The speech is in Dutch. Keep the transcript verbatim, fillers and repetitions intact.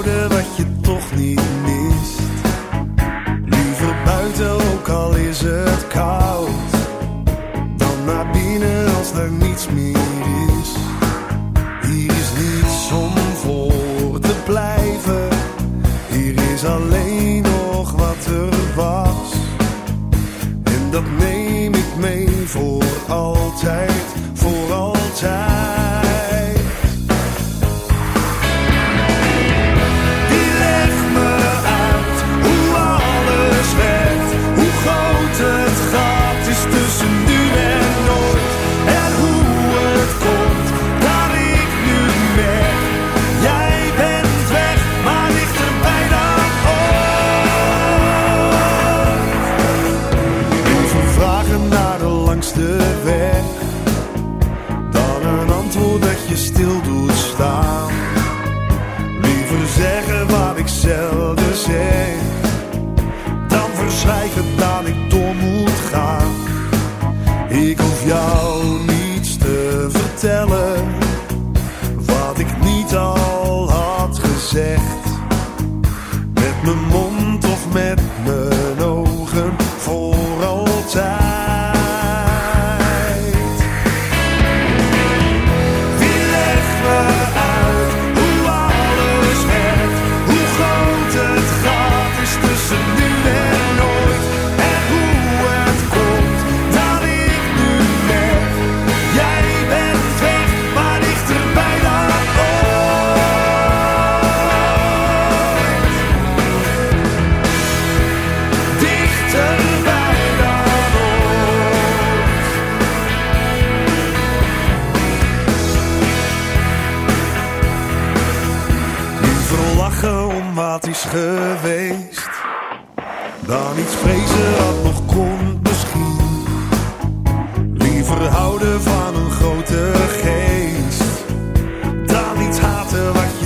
houden wat je toch niet mist. Liever buiten, ook al is het koud, dan naar binnen als er niets meer is. Hier is niets om voor te blijven. Hier is alleen nog wat er was. En dat neem ik mee voor altijd, voor altijd. Die legt me uit hoe alles werkt, hoe groot het gat is tussen nu en nooit. En hoe het komt dat ik nu merk, jij bent weg, maar dichterbij dan ooit. Liever vragen naar de langste weg, dan een antwoord dat je stil doet staan. Liever zeggen wat ik zelden zeg, dan verzwijgen dat ik door moet gaan. Ik hoef jou niets te vertellen wat ik niet al had gezegd. Met mijn mond of met mijn ogen, voor altijd. Die legt me uit hoe alles werkt, hoe groot het gat is tussen nu en nooit. En hoe het komt dat ik nu merk, jij bent weg, maar dichterbij dan ooit. Dichterbij dan ooit. Liever lachen om wat is geweest, dan iets vrezen wat nog komt misschien. Liever houden van een grote geest, dan iets haten wat